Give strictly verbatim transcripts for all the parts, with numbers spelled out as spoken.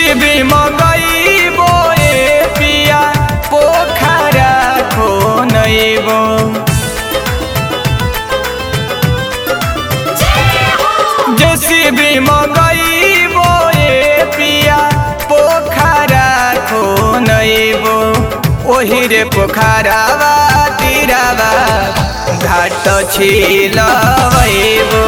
JCB मंगईबो ए पिया पोखरा खोनैबो। JCB मंगईबो ए पिया पोखरा खोनैबो। ओही रे पोखरावा तीरावा घाट छिलवैबो।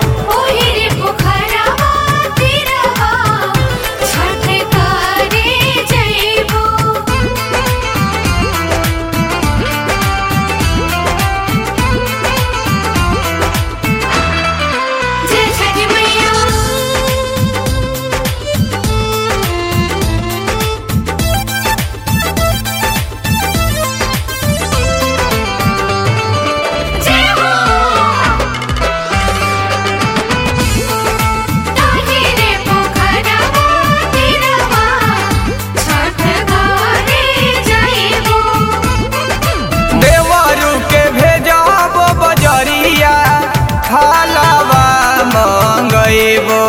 हालावा मंगईबो।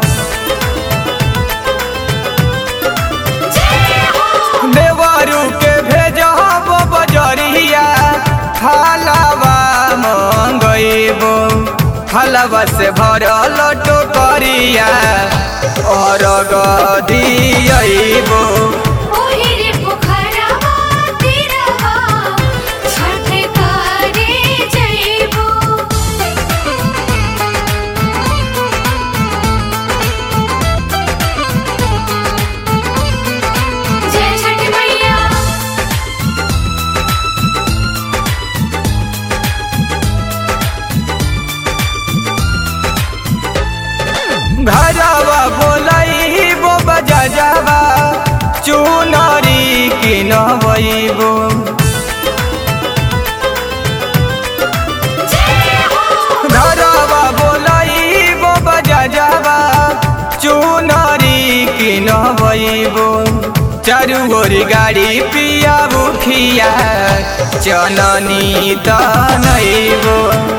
देवरू के भेजब बजरिया हालावा मंगईबो। हलवा से भरल टोकरिया और गदियैबो। घरवा बोलैबो बजजवा चुनरी किनबैबो। घरवा बोलैबो बजजवा चुनरी किनबैबो। चारू ओर गाड़ी पिया बुखिया चननी तनैबो।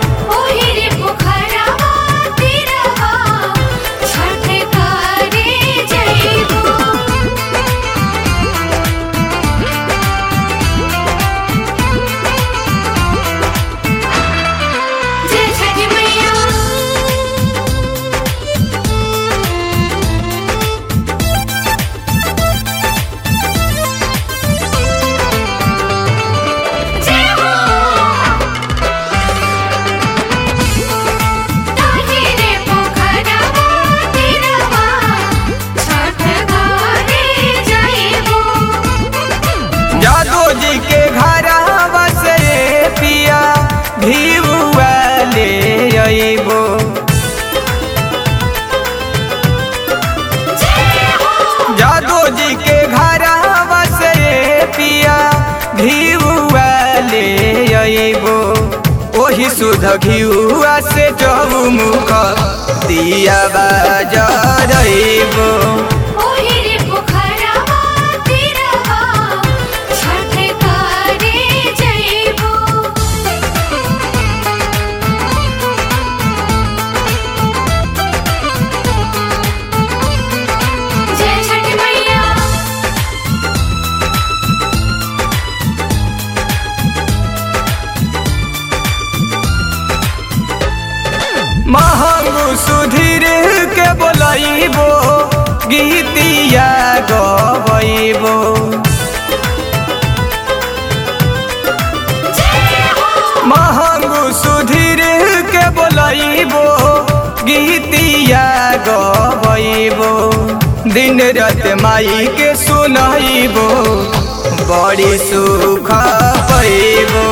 जी के घरवा से पिया भिउआ ले अइबो। जादो जी के घरवा से पिया भिउआ ले अइबो। ओही सुध घिउआ से चौमुख दिया बजरइबो। महंगू सुधीर के बोलैबो गीतिया गबैबो। महंगू सुधीर के बोलैबो गीतिया गबैबो। दिन रात माई के सुनैबो बड़ी सुख पैबो।